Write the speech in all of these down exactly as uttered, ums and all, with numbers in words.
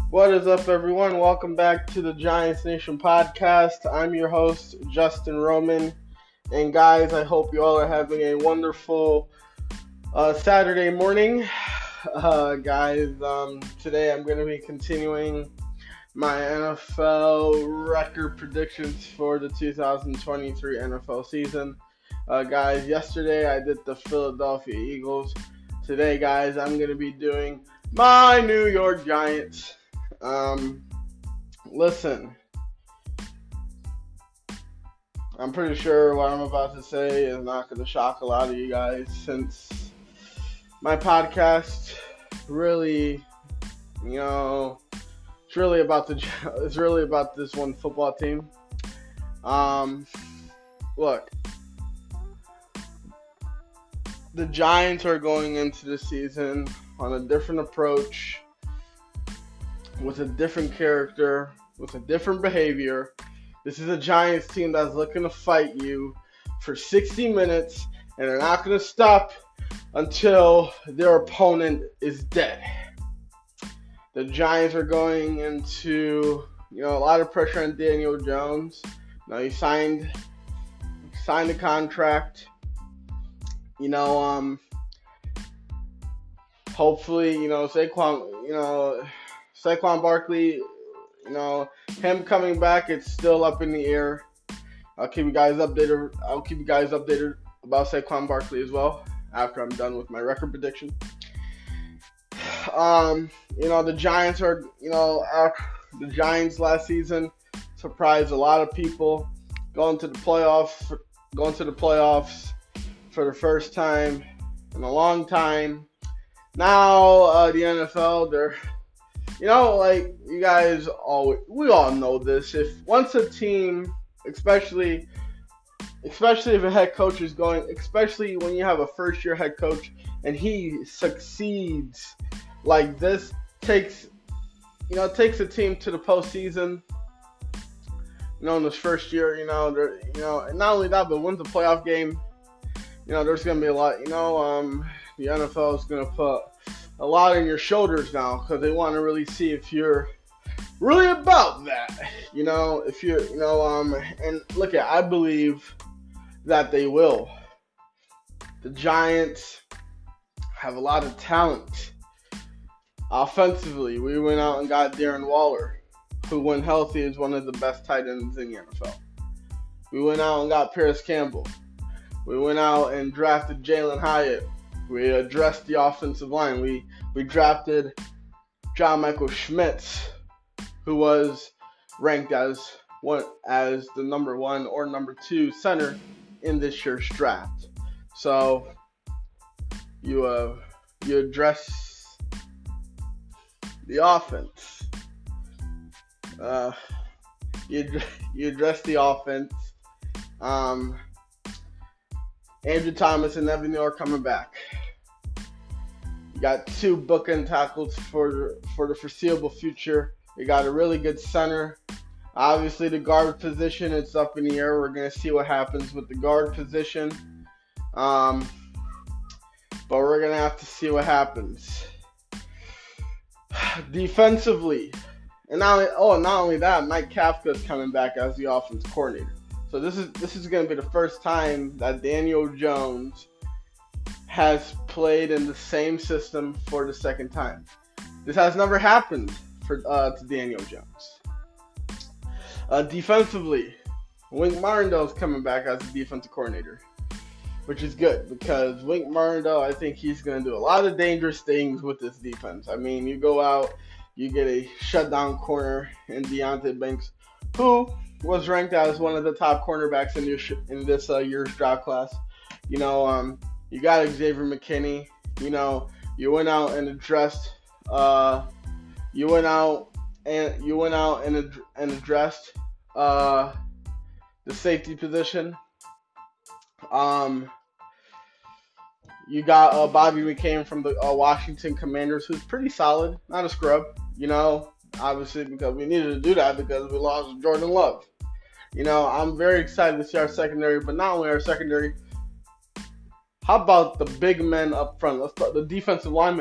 What is up, everyone? Welcome back to the Giants Nation podcast. I'm your host, Justin Roman. And guys, I hope you all are having a wonderful uh, Saturday morning. Uh, guys, um, today I'm going to be continuing my N F L record predictions for the two thousand twenty-three N F L season. Uh, guys, yesterday I did the Philadelphia Eagles. Today, guys, I'm going to be doing my New York Giants. Um, listen, I'm pretty sure what I'm about to say is not going to shock a lot of you guys, since my podcast really, you know, it's really about the, it's really about this one football team. Um, look, the Giants are going into the season on a different approach, with a different character, with a different behavior. This is a Giants team that's looking to fight you for sixty minutes, and they're not going to stop until their opponent is dead. The Giants are going into, you know, a lot of pressure on Daniel Jones. Now, he signed, signed a contract. You know, um, hopefully, you know, Saquon, you know, Saquon Barkley, you know, him coming back, it's still up in the air. I'll keep you guys updated. I'll keep you guys updated about Saquon Barkley as well after I'm done with my record prediction. Um, you know, the Giants are, you know, uh, the Giants last season surprised a lot of people, going to the playoffs, going to the playoffs for the first time in a long time. Now uh, the N F L, they're You know, like, you guys all, we all know this. If once a team, especially, especially if a head coach is going, especially when you have a first-year head coach and he succeeds like this, takes, you know, takes a team to the postseason, you know, in his first year, you know, you know, and not only that, but wins the playoff game, you know, there's going to be a lot, you know, um, the N F L is going to put a lot on your shoulders now, because they want to really see if you're really about that, you know, if you're, you know, um, and look at, I believe that they will. The Giants have a lot of talent. Offensively, we went out and got Darren Waller, who, when healthy, is one of the best tight ends in the N F L. We went out and got Paris Campbell. We went out and drafted Jalen Hyatt. We addressed the offensive line. We we drafted John Michael Schmitz, who was ranked as one as the number one or number two center in this year's draft. So you uh you address the offense. Uh, you you address the offense. Um, Andrew Thomas and Evan Neal are coming back. You got two bookend tackles for for the foreseeable future. You got a really good center. Obviously, the guard position, it's up in the air. We're going to see what happens with the guard position. Um, but we're going to have to see what happens. Defensively, and not only, oh, not only that, Mike Kafka is coming back as the offense coordinator. So this is this is going to be the first time that Daniel Jones has played in the same system for the second time. This has never happened for uh, to Daniel Jones. Uh, defensively, Wink Martindale is coming back as the defensive coordinator, which is good, because Wink Martindale, I think he's going to do a lot of dangerous things with this defense. I mean, you go out, you get a shutdown corner in Deonte Banks, who was ranked as one of the top cornerbacks in this, in this uh, year's draft class. You know, um, you got Xavier McKinney. You know, you went out and addressed, uh, you went out and you went out and ad- and addressed uh, the safety position. Um, you got uh, Bobby McCain from the uh, Washington Commanders, who's pretty solid, not a scrub. You know, obviously, because we needed to do that because we lost Jordan Love. You know, I'm very excited to see our secondary, but not only our secondary. How about the big men up front? Let's start the defensive linemen.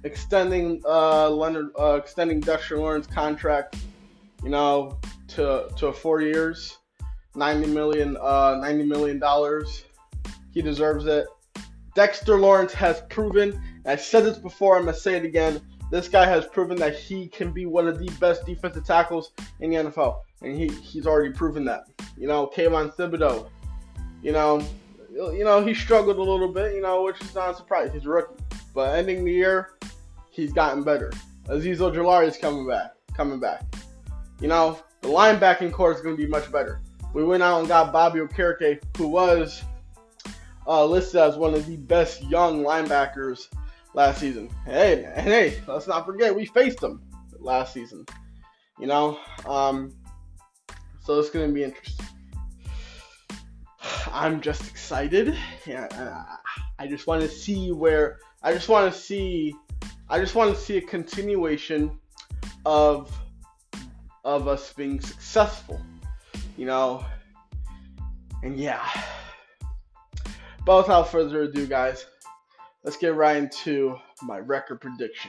extending uh, Leonard, uh, extending Dexter Lawrence contract, you know, to to four years, ninety million, uh, ninety million dollars. He deserves it. Dexter Lawrence has proven, and I said this before, I'm gonna say it again. This guy has proven that he can be one of the best defensive tackles in the N F L, and he, he's already proven that. You know, Kayvon Thibodeau, you know, you know he struggled a little bit, you know, which is not a surprise. He's a rookie, but ending the year, he's gotten better. Azeez Ojulari is coming back, coming back. You know, the linebacking core is going to be much better. We went out and got Bobby Okereke, who was uh, listed as one of the best young linebackers last season. Hey, and hey, let's not forget we faced him last season. You know, um, so it's going to be interesting. I'm just excited. Yeah, I just want to see where. I just want to see. I just want to see a continuation of of us being successful. You know, and yeah. But without further ado, guys, let's get right into my record prediction.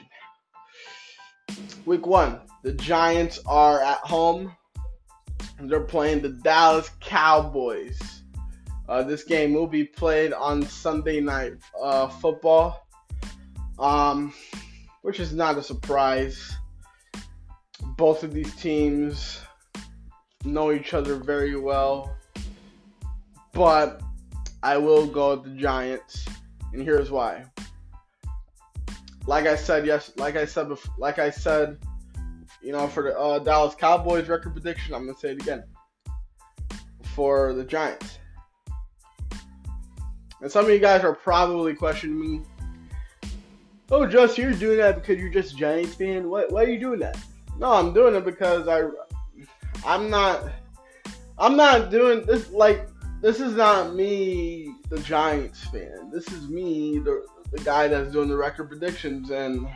Week one, the Giants are at home, and they're playing the Dallas Cowboys. Uh, this game will be played on Sunday Night uh, Football, um, which is not a surprise. Both of these teams know each other very well, but I will go with the Giants, and here's why. Like I said, yes, like I said, before, like I said, you know, for the uh, Dallas Cowboys record prediction, I'm gonna say it again. For the Giants, and some of you guys are probably questioning me. Oh, Just, you're doing that because you're just a Giants fan. Why, why are you doing that? No, I'm doing it because I, I'm not, I'm not doing this like. This is not me, the Giants fan. This is me, the the guy that's doing the record predictions. And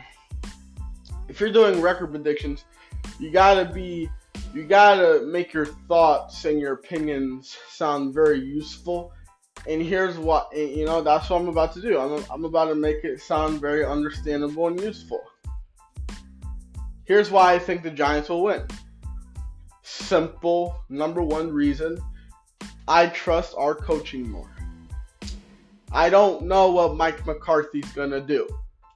if you're doing record predictions, you gotta be, you gotta make your thoughts and your opinions sound very useful. And here's what, you know, that's what I'm about to do. I'm, I'm about to make it sound very understandable and useful. Here's why I think the Giants will win. Simple, number one reason. I trust our coaching more. I don't know what Mike McCarthy's going to do.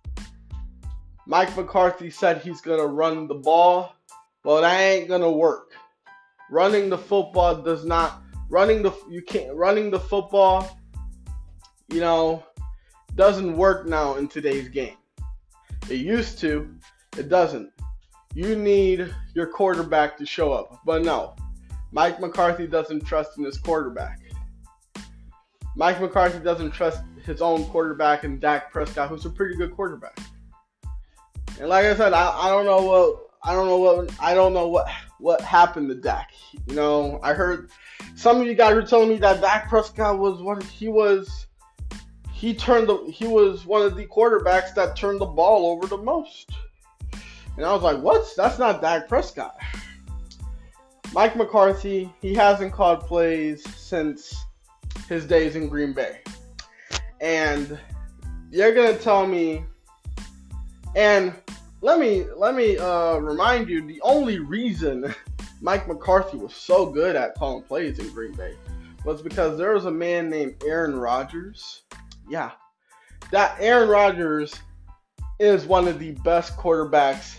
Mike McCarthy said he's going to run the ball. Well, that ain't going to work. Running the football does not, running the, you can't, running the football, you know, doesn't work now in today's game. It used to, it doesn't. You need your quarterback to show up. But no. Mike McCarthy doesn't trust in his quarterback. Mike McCarthy doesn't trust his own quarterback in Dak Prescott, who's a pretty good quarterback. And like I said, I, I don't know what I don't know what I don't know what what happened to Dak. You know, I heard some of you guys were telling me that Dak Prescott was one. He was he turned the he was one of the quarterbacks that turned the ball over the most. And I was like, what? That's not Dak Prescott. Mike McCarthy, he hasn't called plays since his days in Green Bay. And you're going to tell me, and let me let me uh, remind you, the only reason Mike McCarthy was so good at calling plays in Green Bay was because there was a man named Aaron Rodgers. Yeah, that Aaron Rodgers is one of the best quarterbacks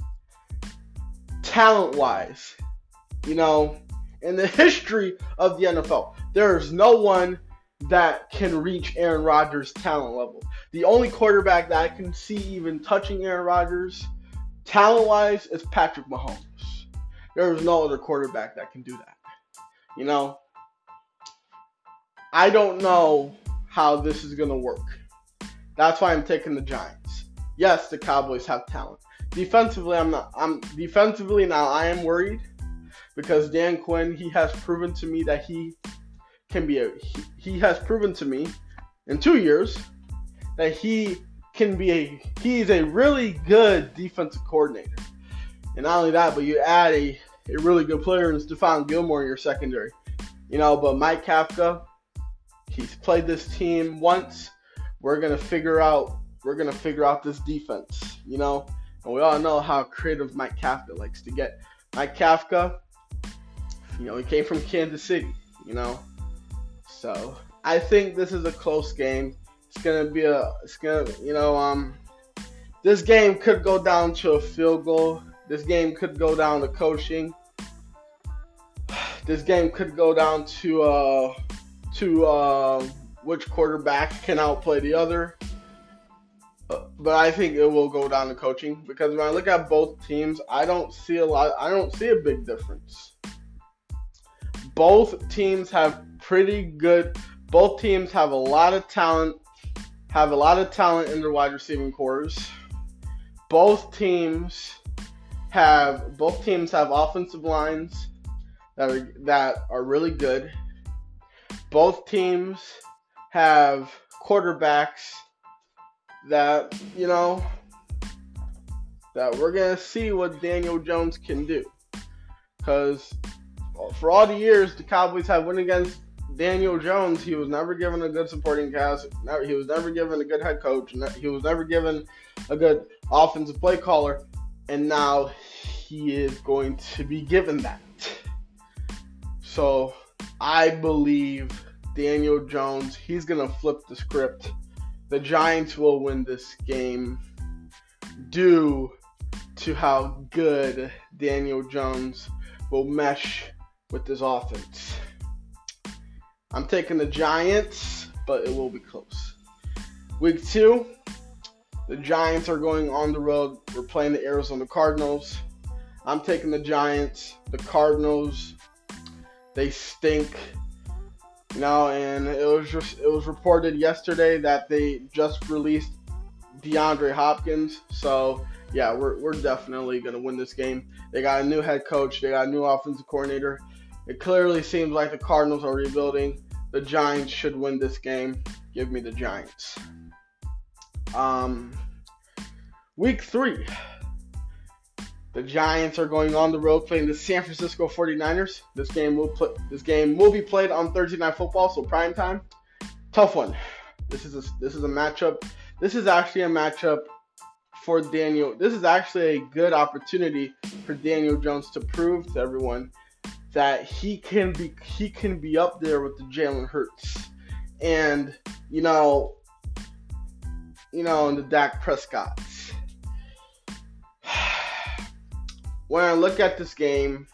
talent-wise. You know, in the history of the N F L, there is no one that can reach Aaron Rodgers' talent level. The only quarterback that I can see even touching Aaron Rodgers talent-wise is Patrick Mahomes. There is no other quarterback that can do that. You know, I don't know how this is going to work. That's why I'm taking the Giants. Yes, the Cowboys have talent. Defensively, I'm not. I'm defensively now. I am worried. Because Dan Quinn, he has proven to me that he can be a, he, he has proven to me in two years that he can be a, he's a really good defensive coordinator. And not only that, but you add a, a really good player in Stephon Gilmore in your secondary. You know, but Mike Kafka, he's played this team once. We're going to figure out we're gonna figure out this defense, you know. And we all know how creative Mike Kafka likes to get. Mike Kafka, you know, he came from Kansas City, you know. So I think this is a close game. It's gonna be a, it's gonna, you know, um, this game could go down to a field goal. This game could go down to coaching. This game could go down to uh, to uh, which quarterback can outplay the other. But I think it will go down to coaching, because when I look at both teams, I don't see a lot. I don't see a big difference. Both teams have pretty good. Both teams have a lot of talent. Have a lot of talent in their wide receiving cores. Both teams have. Both teams have offensive lines that are that are really good. Both teams have quarterbacks that, you know, that we're going to see what Daniel Jones can do. Because for all the years the Cowboys have went against Daniel Jones, he was never given a good supporting cast. He was never given a good head coach. He was never given a good offensive play caller. And now he is going to be given that. So I believe Daniel Jones, he's going to flip the script. The Giants will win this game due to how good Daniel Jones will mesh with this offense. I'm taking the Giants, but it will be close. Week two, the Giants are going on the road. We're playing the Arizona Cardinals. I'm taking the Giants. The Cardinals, they stink. You know, and it was just it was reported yesterday that they just released DeAndre Hopkins. So yeah, we're we're definitely gonna win this game. They got a new head coach, they got a new offensive coordinator. It clearly seems like the Cardinals are rebuilding. The Giants should win this game. Give me the Giants. Um, week three. The Giants are going on the road playing the San Francisco forty-niners. This game will play, this game will be played on Thursday Night Football, so prime time. Tough one. This is a, this is a matchup. This is actually a matchup for Daniel. This is actually a good opportunity for Daniel Jones to prove to everyone that he can be he can be up there with the Jalen Hurts and you know you know and the Dak Prescotts. When I look at this game,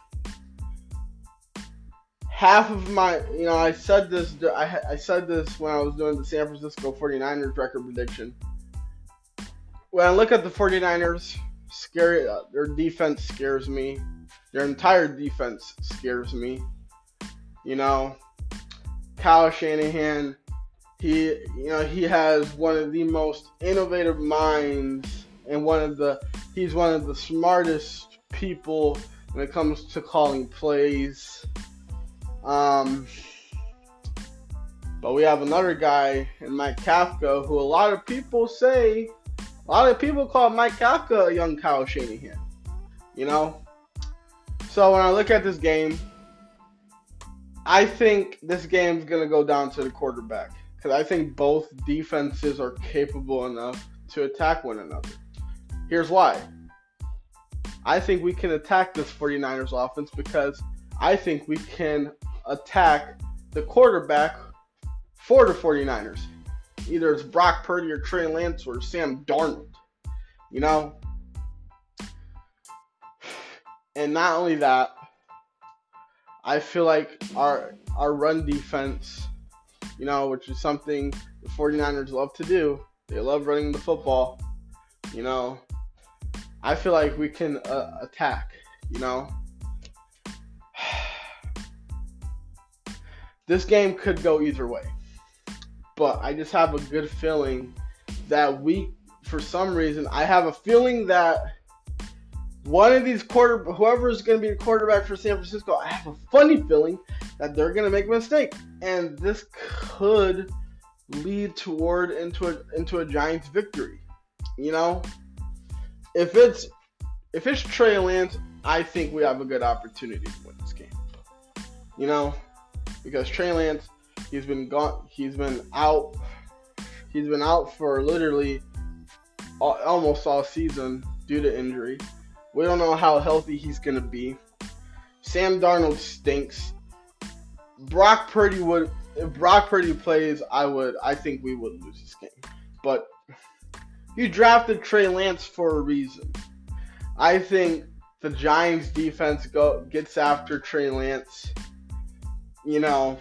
half of my, you know, I said this, I, I said this when I was doing the San Francisco forty-niners record prediction. When I look at the forty-niners, scary, uh, their defense scares me. Their entire defense scares me. You know, Kyle Shanahan, he, you know, he has one of the most innovative minds and one of the, he's one of the smartest people when it comes to calling plays. Um, but we have another guy in Mike Kafka who a lot of people say, a lot of people call Mike Kafka a young Kyle Shanahan. You know? So when I look at this game, I think this game's going to go down to the quarterback. Because I think both defenses are capable enough to attack one another. Here's why. I think we can attack this forty-niners offense because I think we can attack the quarterback for the forty-niners. Either it's Brock Purdy or Trey Lance or Sam Darnold. You know? And not only that, I feel like our our run defense, you know, which is something the forty-niners love to do. They love running the football, you know. I feel like we can uh, attack, you know. This game could go either way. But I just have a good feeling that we, for some reason, I have a feeling that one of these quarter, whoever is going to be the quarterback for San Francisco, I have a funny feeling that they're going to make a mistake. And this could lead toward into a, into a Giants victory, you know. If it's if it's Trey Lance, I think we have a good opportunity to win this game. You know, because Trey Lance, he's been gone, he's been out, he's been out for literally all, almost all season due to injury. We don't know how healthy he's going to be. Sam Darnold stinks. Brock Purdy would, if Brock Purdy plays, I would, I think we would lose this game. But you drafted Trey Lance for a reason. I think the Giants defense go gets after Trey Lance, you know,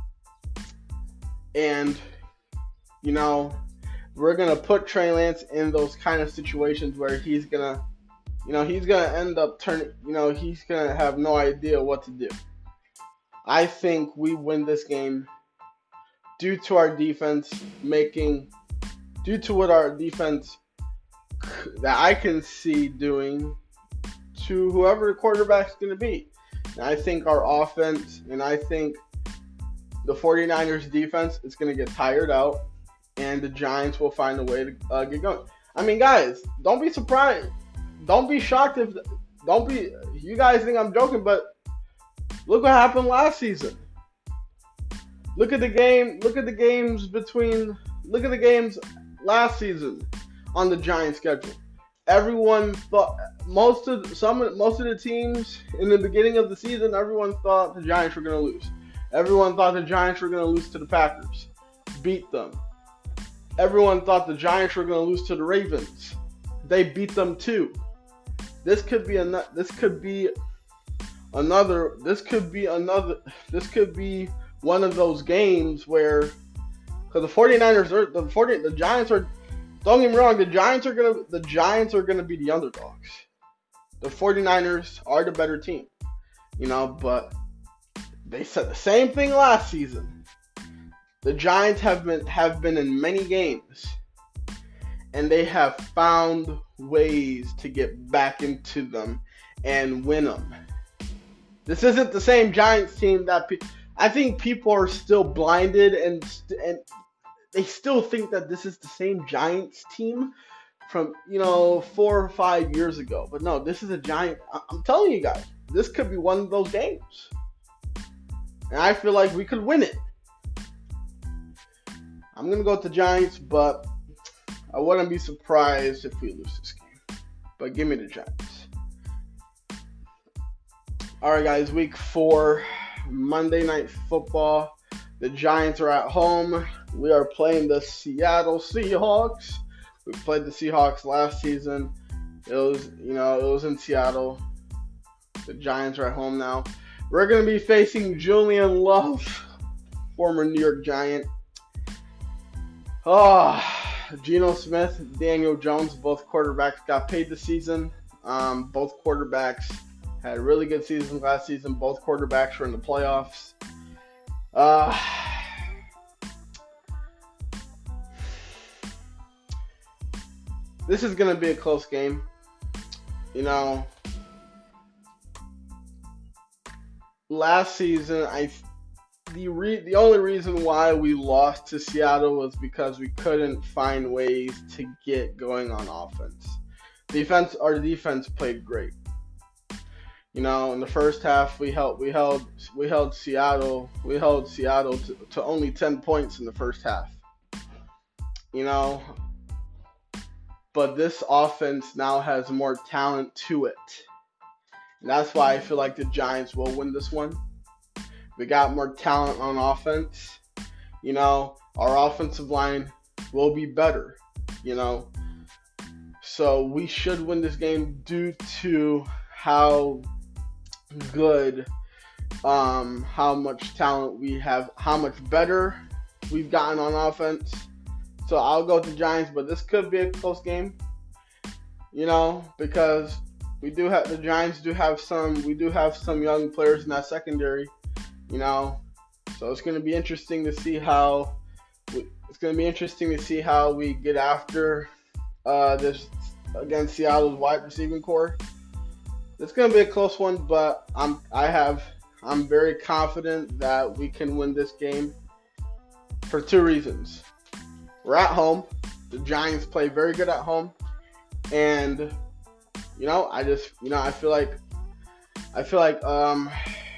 and, you know, we're going to put Trey Lance in those kind of situations where he's going to, you know, he's going to end up turning, you know, he's going to have no idea what to do. I think we win this game due to our defense making, due to what our defense that I can see doing to whoever the quarterback's going to be. And I think our offense, and I think the 49ers defense is going to get tired out, and the Giants will find a way to uh, get going. I mean, guys, don't be surprised. Don't be shocked if, don't be, you guys think I'm joking, but look what happened last season. Look at the game, look at the games between, look at the games last season on the Giants schedule. Everyone thought, most of some most of the teams in the beginning of the season, everyone thought the Giants were going to lose. Everyone thought the Giants were going to lose to the Packers. Beat them. Everyone thought the Giants were going to lose to the Ravens. They beat them too. This could be an, this could be another this could be another this could be one of those games where, because the 49ers are the 40 the Giants are, don't get me wrong, the Giants are gonna the Giants are gonna be the underdogs. The 49ers are the better team, you know, but they said the same thing last season. The Giants have been have been in many games, and they have found ways to get back into them and win them. This isn't the same Giants team that pe- I think people are still blinded, and and they still think that this is the same Giants team from, you know, four or five years ago. But no, this is a Giant. I'm telling you guys, this could be one of those games, and I feel like we could win it. I'm gonna go with the Giants, but I wouldn't be surprised if we lose this game. But give me the Giants. All right, guys, week four, Monday Night Football. The Giants are at home. We are playing the Seattle Seahawks. We played the Seahawks last season. It was, you know, it was in Seattle. The Giants are at home now. We're going to be facing Julian Love, former New York Giant. Oh, Geno Smith, Daniel Jones, both quarterbacks got paid this season. Um, both quarterbacks had a really good season last season. Both quarterbacks were in the playoffs. Uh, this is going to be a close game. You know, last season, I the re, the only reason why we lost to Seattle was because we couldn't find ways to get going on offense. Defense, our defense played great. You know, in the first half, we held we held we held Seattle we held Seattle to, to only ten points in the first half. You know, but this offense now has more talent to it. And that's why I feel like the Giants will win this one. We got more talent on offense. You know, our offensive line will be better, you know. So we should win this game due to how good, um, how much talent we have, how much better we've gotten on offense. So I'll go with the Giants, but this could be a close game, you know, because we do have, the Giants do have some, we do have some young players in that secondary. You know, so it's going to be interesting to see how it's going to be interesting to see how we get after uh, this against Seattle's wide receiving core. It's going to be a close one, but I'm I have I'm very confident that we can win this game for two reasons. We're at home. The Giants play very good at home, and you know, I just you know I feel like I feel like um.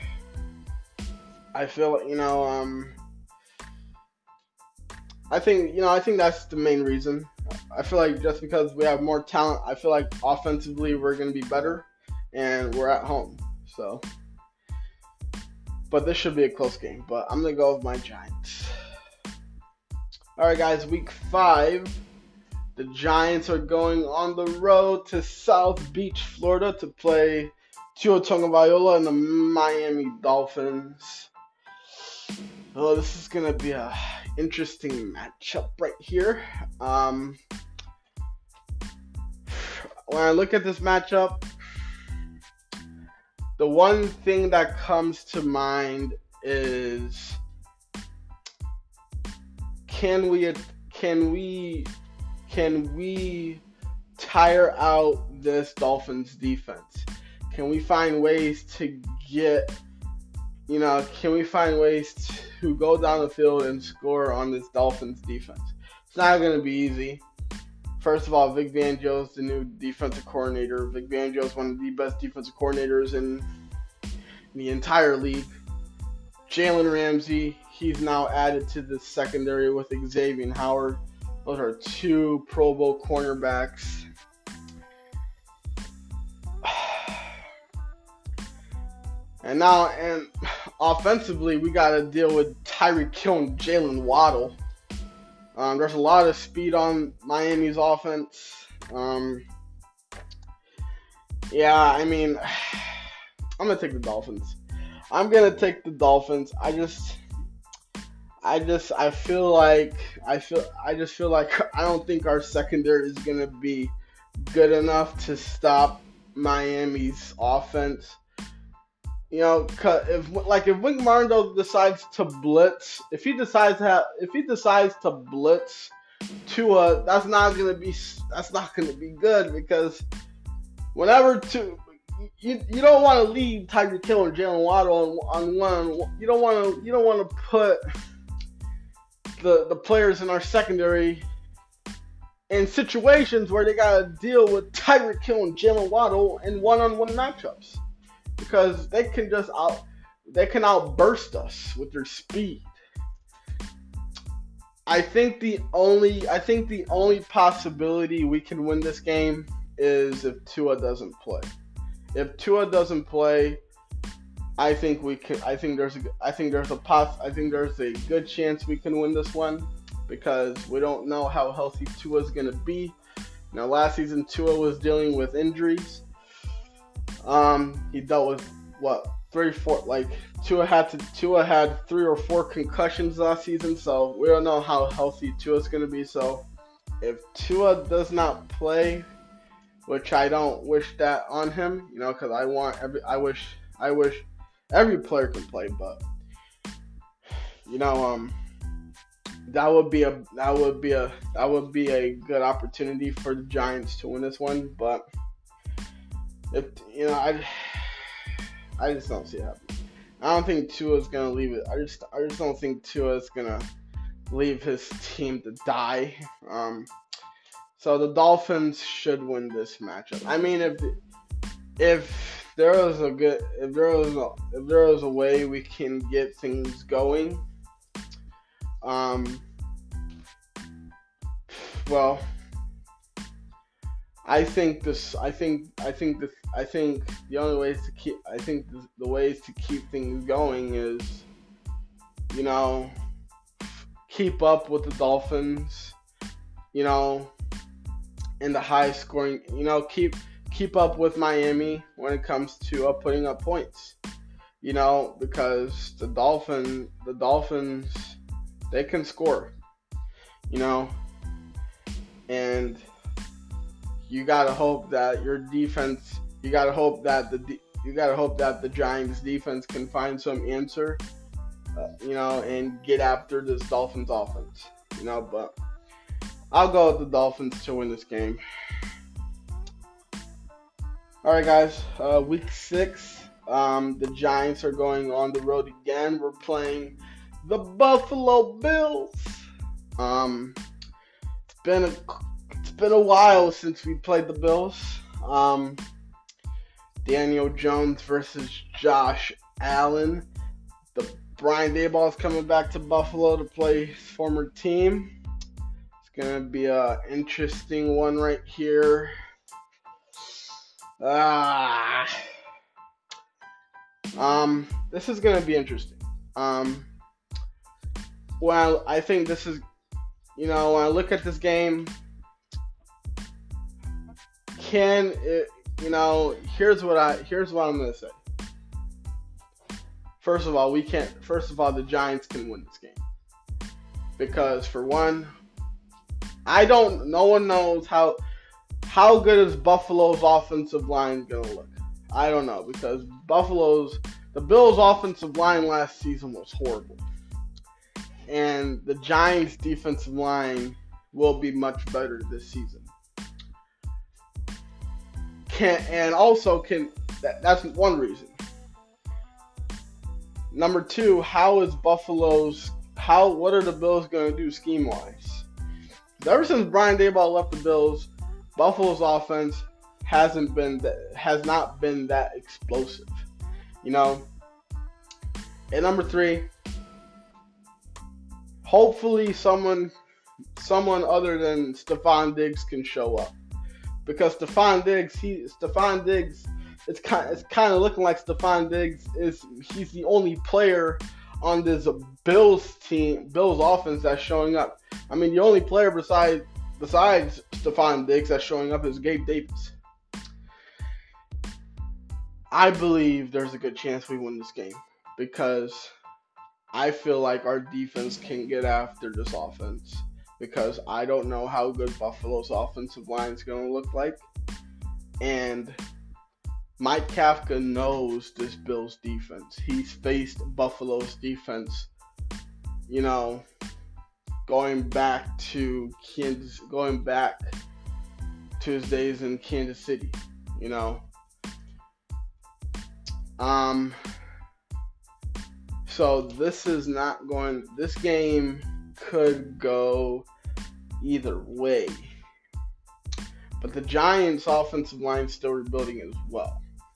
I feel, you know, um, I think, you know, I think that's the main reason. I feel like just because we have more talent, I feel like offensively we're going to be better, and we're at home. So, but this should be a close game. But I'm going to go with my Giants. All right, guys, week five. The Giants are going on the road to South Beach, Florida to play Tua Tagovailoa and the Miami Dolphins. Oh, this is going to be a interesting matchup right here. Um, when I look at this matchup, the one thing that comes to mind is can we can we can we tire out this Dolphins defense? Can we find ways to get You know, can we find ways to go down the field and score on this Dolphins defense? It's not going to be easy. First of all, Vic Fangio is the new defensive coordinator. Vic Fangio is one of the best defensive coordinators in the entire league. Jalen Ramsey, he's now added to the secondary with Xavier Howard. Those are two Pro Bowl cornerbacks. And now, and offensively, we got to deal with Tyreek Hill and Jalen Waddle. Um, there's a lot of speed on Miami's offense. Um, yeah, I mean, I'm gonna take the Dolphins. I'm gonna take the Dolphins. I just, I just, I feel like, I feel, I just feel like I don't think our secondary is gonna be good enough to stop Miami's offense. You know, if like if Wink Martindale decides to blitz, if he decides to have, if he decides to blitz Tua, that's not gonna be that's not gonna be good because whenever to you you don't want to leave Tyreek Hill and Jalen Waddle on, on one. You don't want to you don't want to put the the players in our secondary in situations where they gotta deal with Tyreek Hill and Jalen Waddle in one-on-one matchups. Because they can just out, they can outburst us with their speed. I think the only, I think the only possibility we can win this game is if Tua doesn't play. If Tua doesn't play, I think we can. I think there's a, I think there's a poss, I think there's a good chance we can win this one because we don't know how healthy Tua is gonna be. Now, last season Tua was dealing with injuries. Um, he dealt with what three, four, like Tua had to Tua had three or four concussions last season, so we don't know how healthy Tua's gonna be. So if Tua does not play, which I don't wish that on him, you know, because I want every, I wish, I wish every player could play, but you know, um, that would be a that would be a that would be a good opportunity for the Giants to win this one, but. If you know, I, I just don't see it happening. I don't think Tua's gonna leave it. I just, I just don't think Tua's gonna leave his team to die. Um, so the Dolphins should win this matchup. I mean, if if there was a good, if there was a, if there was a way we can get things going, um, well. I think this. I think. I think this. I think the only ways to keep. I think the, the ways to keep things going is, you know, keep up with the Dolphins. You know, in the high scoring. You know, keep keep up with Miami when it comes to uh, putting up points. You know, because the Dolphin, the Dolphins, they can score. You know, and. You gotta hope that your defense. You gotta hope that the. You gotta hope that the Giants' defense can find some answer, uh, you know, and get after this Dolphins offense. You know, but I'll go with the Dolphins to win this game. All right, guys. Uh, week six. Um, the Giants are going on the road again. We're playing the Buffalo Bills. Um, it's been a It's been a while since we played the Bills. Um, Daniel Jones versus Josh Allen. The Brian Daboll is coming back to Buffalo to play his former team. It's gonna be a interesting one right here. Ah, um, this is gonna be interesting. Um, well, I think this is, you know, when I look at this game, can it, you know, here's what I, here's what I'm gonna say. First of all, we can't. First of all, the Giants can win this game because, for one, I don't. No one knows how how good is Buffalo's offensive line gonna look. I don't know because Buffalo's the Bills' offensive line last season was horrible, and the Giants' defensive line will be much better this season. Can and also can that, that's one reason. Number two, how is Buffalo's how what are the Bills gonna do scheme wise? Ever since Brian Daboll left the Bills, Buffalo's offense hasn't been that, has not been that explosive, you know. And number three, hopefully someone someone other than Stefon Diggs can show up, because Stefon Diggs he Stefon Diggs it's kind it's kind of looking like Stefon Diggs is he's the only player on this Bills team Bills offense that's showing up. I mean, the only player besides besides Stefon Diggs that's showing up is Gabe Davis. I believe there's a good chance we win this game because I feel like our defense can get after this offense, because I don't know how good Buffalo's offensive line is going to look like. And Mike Kafka knows this Bills defense. He's faced Buffalo's defense, you know, going back to Kansas, going back to his days in Kansas City, you know. Um, so this is not going, this game could go either way. But the Giants' offensive line is still rebuilding as well.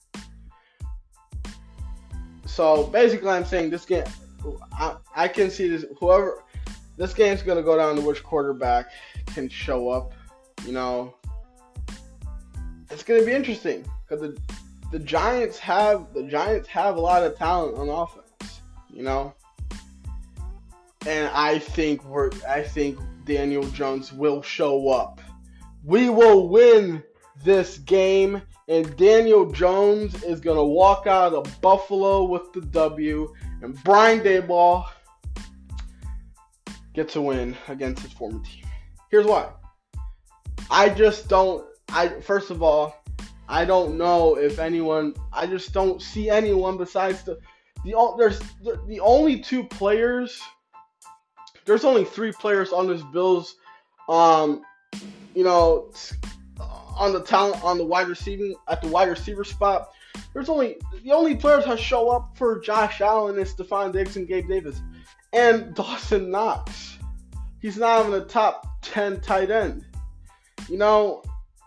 So basically, I'm saying this game, I, I can see this, whoever, this game's going to go down to which quarterback can show up, you know. It's going to be interesting because the, the Giants have, the Giants have a lot of talent on offense, you know. And I think we're, I think Daniel Jones will show up. We will win this game, and Daniel Jones is going to walk out of Buffalo with the W, and Brian Daboll gets a win against his former team. Here's why. I just don't, I first of all, I don't know if anyone, I just don't see anyone besides the, the there's the, the only two players, there's only three players on this Bills, um, you know, on the talent, on the wide receiving, at the wide receiver spot. There's only, the only players that show up for Josh Allen is Stefon Diggs and Gabe Davis. And Dawson Knox. He's not even a top ten tight end. You know,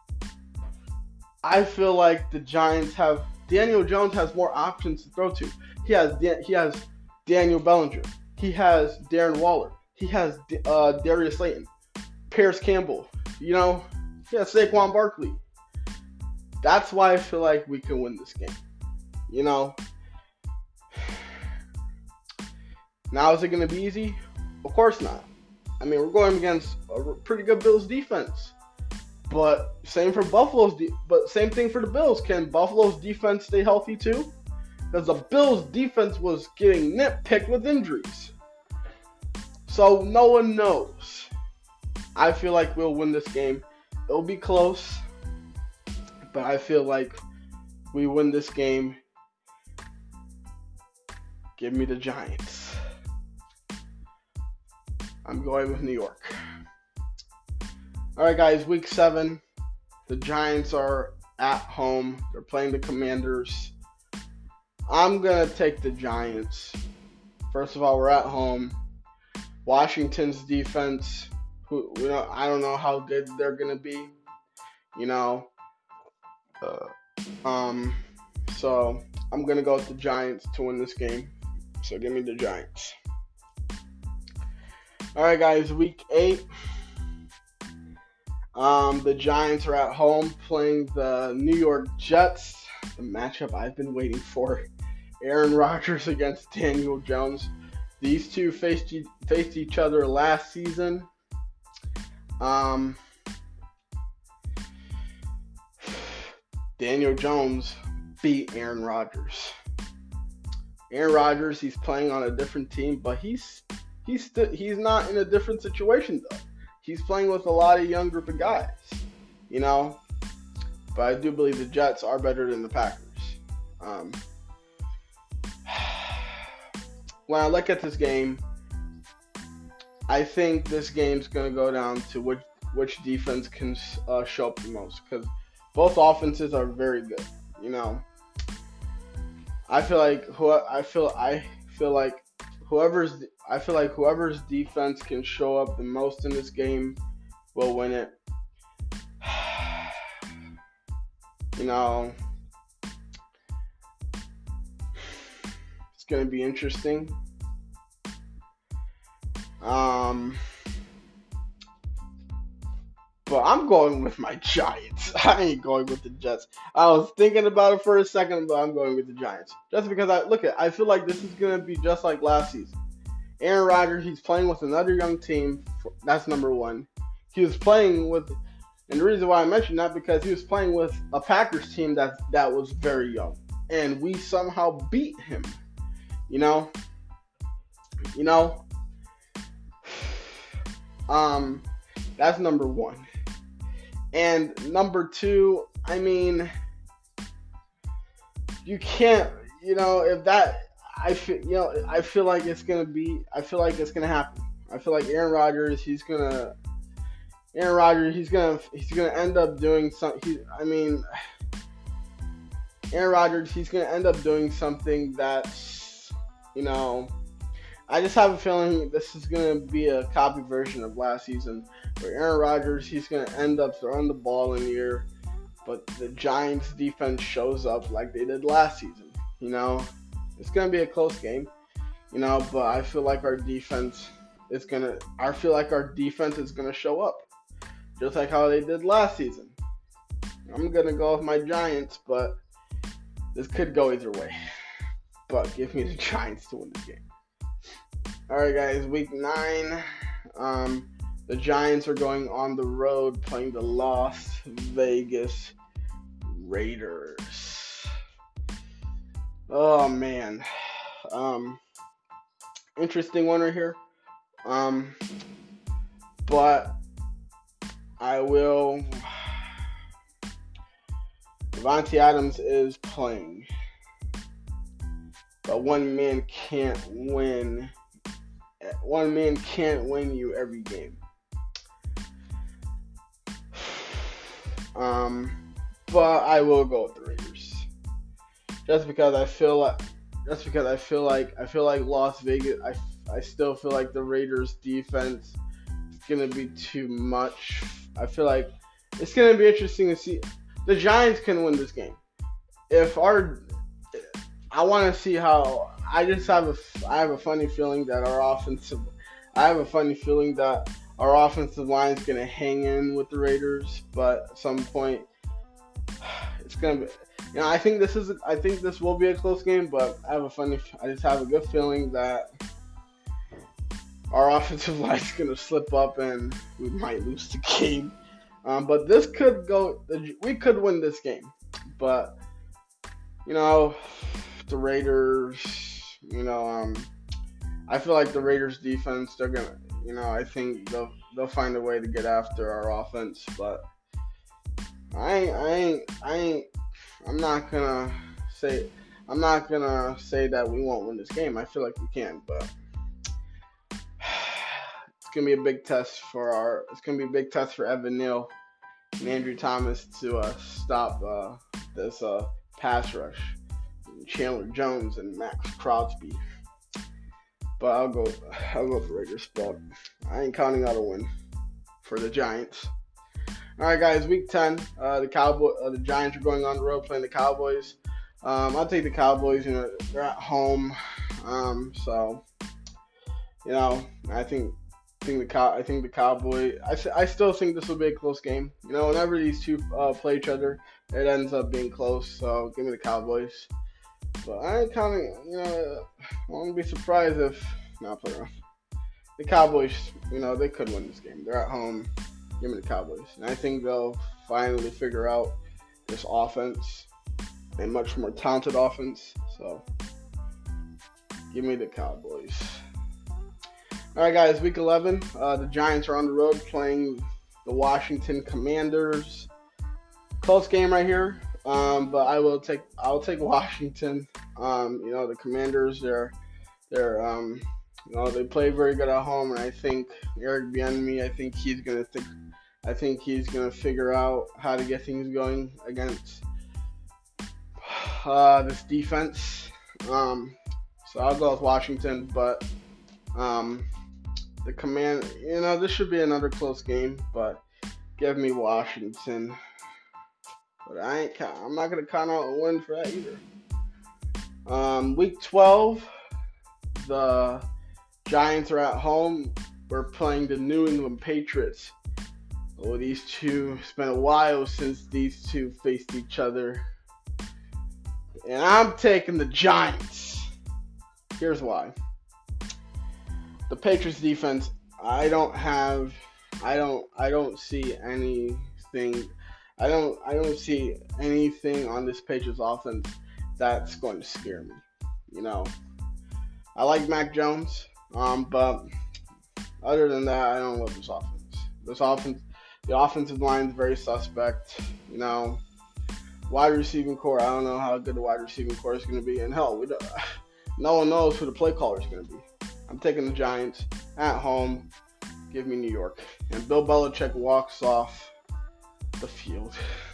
I feel like the Giants have, Daniel Jones has more options to throw to. He has, he has Daniel Bellinger. He has Darren Waller. He has uh, Darius Slayton. Paris Campbell. You know, he has Saquon Barkley. That's why I feel like we can win this game. You know. Now, is it going to be easy? Of course not. I mean, we're going against a pretty good Bills defense. But same for Buffalo's de- but same thing for the Bills. Can Buffalo's defense stay healthy too? Because the Bills defense was getting nitpicked with injuries. So no one knows. I feel like we'll win this game. It'll be close, but I feel like we win this game. Give me the Giants. I'm going with New York. All right, guys, week seven. The Giants are at home. They're playing the Commanders. I'm going to take the Giants. First of all, we're at home. Washington's defense, who you know, I don't know how good they're going to be. You know. Uh, um. So, I'm going to go with the Giants to win this game. So, give me the Giants. All right, guys, week eight. Um, the Giants are at home playing the New York Jets. The matchup I've been waiting for. Aaron Rodgers against Daniel Jones. These two faced, faced each other last season. Um, Daniel Jones beat Aaron Rodgers. Aaron Rodgers, he's playing on a different team, but he's he's st- he's not in a different situation though. He's playing with a lot of young group of guys, you know. But I do believe the Jets are better than the Packers. Um, when I look at this game, I think this game's going to go down to which which defense can uh, show up the most, because both offenses are very good. You know, I feel like who I feel I feel like whoever's I feel like whoever's defense can show up the most in this game will win it. You know, it's going to be interesting. Um, but I'm going with my Giants. I ain't going with the Jets. I was thinking about it for a second, but I'm going with the Giants. Just because I look at, I feel like this is going to be just like last season. Aaron Rodgers, he's playing with another young team. That's number one. He was playing with, and the reason why I mentioned that because he was playing with a Packers team that that was very young, and we somehow beat him. You know, you know. Um, that's number one. And number two, I mean, you can't, you know, if that. I feel, you know, I feel like it's gonna be. I feel like it's gonna happen. I feel like Aaron Rodgers, he's gonna. Aaron Rodgers, he's gonna, he's gonna end up doing some. He, I mean, Aaron Rodgers, he's gonna end up doing something that's, you know, I just have a feeling this is gonna be a copy version of last season, where Aaron Rodgers, he's gonna end up throwing the ball in the air, but the Giants defense shows up like they did last season. You know. It's going to be a close game, you know, but I feel like our defense is going to, I feel like our defense is going to show up, just like how they did last season. I'm going to go with my Giants, but this could go either way. But give me the Giants to win the game. All right, guys, week nine. Um, the Giants are going on the road playing the Las Vegas Raiders. Oh man, um, interesting one right here. Um, but I will. Davante Adams is playing, but one man can't win. One man can't win you every game. Um, but I will go with the Raiders. Just because I feel like, just because I feel like, I feel like Las Vegas, I, I still feel like the Raiders defense is going to be too much. I feel like it's going to be interesting to see. The Giants can win this game. If our, I want to see how, I just have a, I have a funny feeling that our offensive, I have a funny feeling that our offensive line is going to hang in with the Raiders, but at some point, it's going to be, you know, I think this is. I think this will be a close game, but I have a funny. I just have a good feeling that our offensive line is gonna slip up and we might lose the game. Um, but this could go. We could win this game, but you know, the Raiders. You know, um, I feel like the Raiders defense. They're gonna. You know, I think they'll they'll find a way to get after our offense, but I ain't. I ain't. I ain't. I'm not gonna say I'm not gonna say that we won't win this game. I feel like we can, but it's gonna be a big test for our. It's gonna be a big test for Evan Neal and Andrew Thomas to uh, stop uh, this uh, pass rush. Chandler Jones and Max Crosby. But I'll go. I'll go with the Raiders. But I ain't counting out a win for the Giants. All right, guys. Week ten. Uh, the Cowboy. Uh, the Giants are going on the road playing the Cowboys. Um, I'll take the Cowboys. You know, they're at home. Um, so, you know, I think I think the cow. I think the Cowboy. I, I still think this will be a close game. You know, whenever these two uh, play each other, it ends up being close. So give me the Cowboys. But I ain't kind of, you know, I won't be surprised if not play around. The Cowboys, you know, they could win this game. They're at home. Give me the Cowboys, and I think they'll finally figure out this offense, a much more talented offense. So give me the Cowboys. All right, guys, week eleven. Uh, the Giants are on the road playing the Washington Commanders. Close game right here, um, but I will take I'll take Washington. Um, you know, the Commanders, they're they're um, you know, they play very good at home, and I think Eric Bieniemy, I think he's gonna think, I think he's gonna figure out how to get things going against uh, this defense. Um, so I'll go with Washington, but um. The command, you know, this should be another close game, but give me Washington. But I ain't, I'm not gonna count out a win for that either. Um, week twelve, the Giants are at home. We're playing the New England Patriots. Oh, these two. It's been a while since these two faced each other, and I'm taking the Giants. Here's why. The Patriots defense, I don't have, I don't, I don't see anything, I don't, I don't see anything on this Patriots offense that's going to scare me. You know, I like Mac Jones, um, but other than that, I don't love this offense. This offense, the offensive line is very suspect. You know, wide receiving core, I don't know how good the wide receiving core is going to be, and hell, we don't, no one knows who the play caller is going to be. I'm taking the Giants at home. Give me New York. And Bill Belichick walks off the field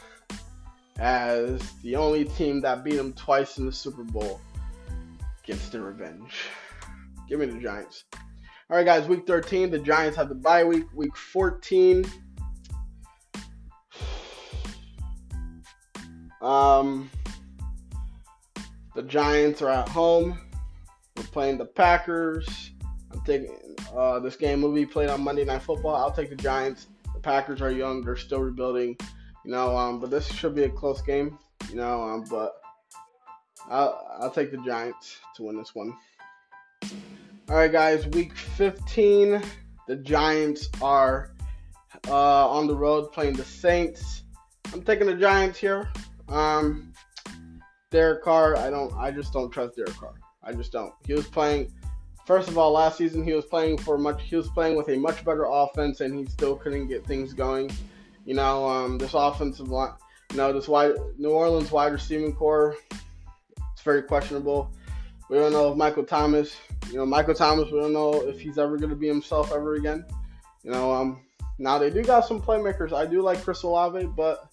as the only team that beat him twice in the Super Bowl gets their revenge. Give me the Giants. All right, guys, week thirteen, the Giants have the bye week. Week fourteen, um, the Giants are at home. We're playing the Packers. I'm taking uh, this game will be played on Monday Night Football. I'll take the Giants. The Packers are young; they're still rebuilding, you know. Um, but this should be a close game, you know. Um, but I'll I'll take the Giants to win this one. All right, guys. Week fifteen, the Giants are uh, on the road playing the Saints. I'm taking the Giants here. Um, Derek Carr, I don't. I just don't trust Derek Carr. I just don't. He was playing, first of all, last season he was playing for much. He was playing with a much better offense, and he still couldn't get things going. You know, um, this offensive line, you know, this wide New Orleans wide receiving core, it's very questionable. We don't know if Michael Thomas, you know, Michael Thomas, we don't know if he's ever going to be himself ever again. You know, um, now they do got some playmakers. I do like Chris Olave, but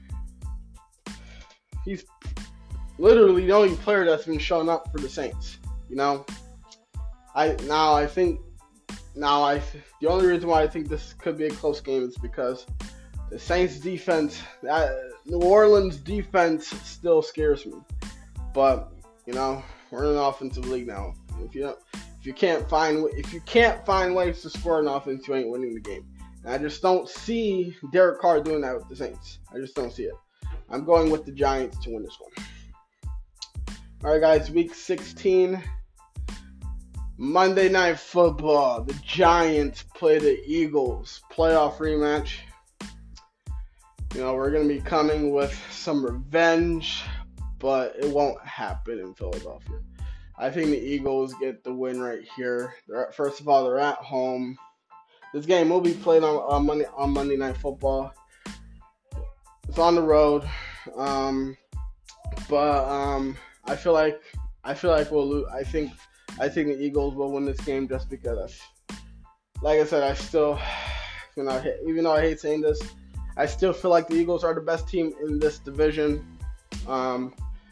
he's literally the only player that's been showing up for the Saints. You know, I now I think now I the only reason why I think this could be a close game is because the Saints defense, that New Orleans defense, still scares me. But you know, we're in an offensive league now. If you don't, if you can't find if you can't find ways to score an offense, you ain't winning the game. And I just don't see Derek Carr doing that with the Saints. I just don't see it. I'm going with the Giants to win this one. All right, guys, week sixteen, Monday Night Football. The Giants play the Eagles. Playoff rematch. You know, we're going to be coming with some revenge, but it won't happen in Philadelphia. I think the Eagles get the win right here. They're, first of all, they're at home. This game will be played on, on, Monday, on Monday Night Football. It's on the road. Um, but... Um, I feel like I feel like we'll lose. I think I think the Eagles will win this game just because, like I said, I still, you know, even though I hate saying this, I still feel like the Eagles are the best team in this division. Um,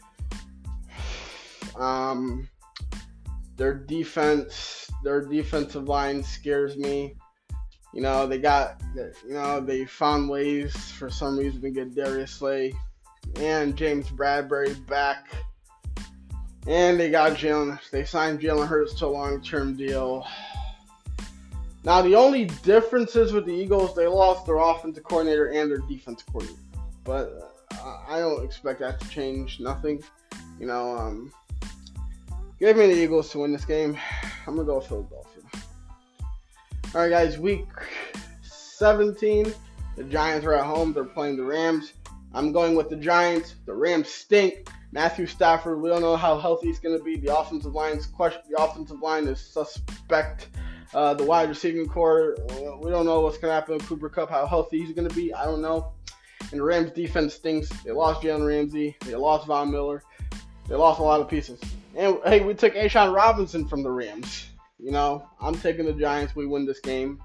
um, their defense, their defensive line scares me. You know, they got, you know, they found ways for some reason to get Darius Slay and James Bradbury back. And they got Jalen. They signed Jalen Hurts to a long-term deal. Now, the only differences with the Eagles, they lost their offensive coordinator and their defensive coordinator. But uh, I don't expect that to change. Nothing. You know, um, give me the Eagles to win this game. I'm going to go with Philadelphia. All right, guys, week seventeen. The Giants are at home. They're playing the Rams. I'm going with the Giants. The Rams stink. Matthew Stafford, we don't know how healthy he's going to be. The offensive line's question. The offensive line is suspect. Uh, the wide receiving core, we don't know what's going to happen with Cooper Kupp, how healthy he's going to be. I don't know. And the Rams defense stinks. They lost Jalen Ramsey. They lost Von Miller. They lost a lot of pieces. And, hey, we took A'Shawn Robinson from the Rams. You know, I'm taking the Giants. We win this game.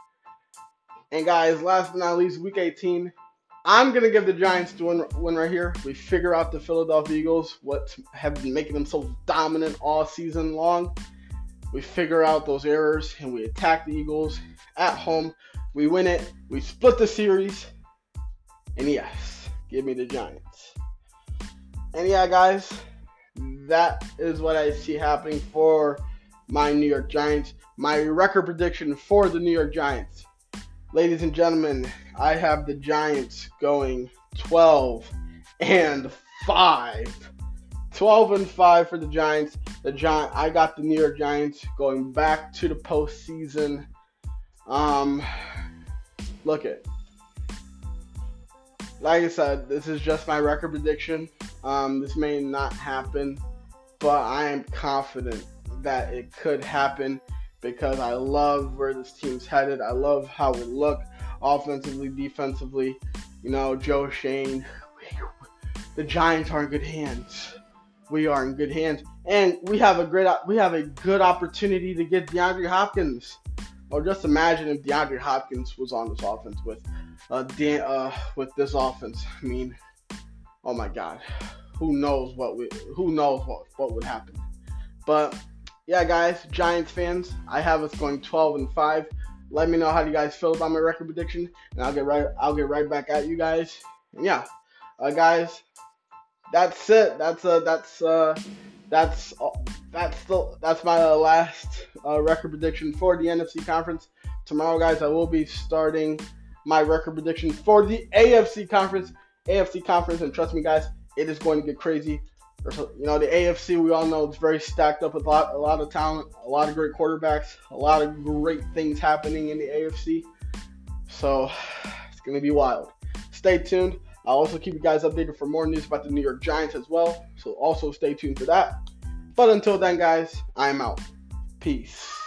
And, guys, last but not least, week eighteen. I'm going to give the Giants the win, win right here. We figure out the Philadelphia Eagles, what have been making them so dominant all season long. We figure out those errors, and we attack the Eagles at home. We win it. We split the series. And, yes, give me the Giants. And, yeah, guys, that is what I see happening for my New York Giants. My record prediction for the New York Giants. Ladies and gentlemen, I have the Giants going twelve and five. twelve and five for the Giants. The Gi- I got the New York Giants going back to the postseason. Um, look it. Like I said, this is just my record prediction. Um, this may not happen, but I am confident that it could happen because I love where this team's headed. I love how we look offensively, defensively. You know, Joe Shane. The Giants are in good hands. We are in good hands, and we have a great we have a good opportunity to get DeAndre Hopkins. Or just imagine if DeAndre Hopkins was on this offense with uh, Dan, uh with this offense. I mean, oh my God, who knows what we who knows what, what would happen. But yeah, guys, Giants fans, I have us going twelve and five. Let me know how you guys feel about my record prediction, and I'll get right I'll get right back at you guys. And yeah, uh, guys. That's it. That's uh, that's uh, that's uh, that's the that's my uh, last uh, record prediction for the N F C conference. Tomorrow, guys, I will be starting my record prediction for the A F C conference. A F C conference, and trust me, guys, it is going to get crazy. You know, the A F C, we all know it's very stacked up with a lot, a lot of talent, a lot of great quarterbacks, a lot of great things happening in the A F C. So it's going to be wild. Stay tuned. I'll also keep you guys updated for more news about the New York Giants as well. So also stay tuned for that. But until then, guys, I'm out. Peace.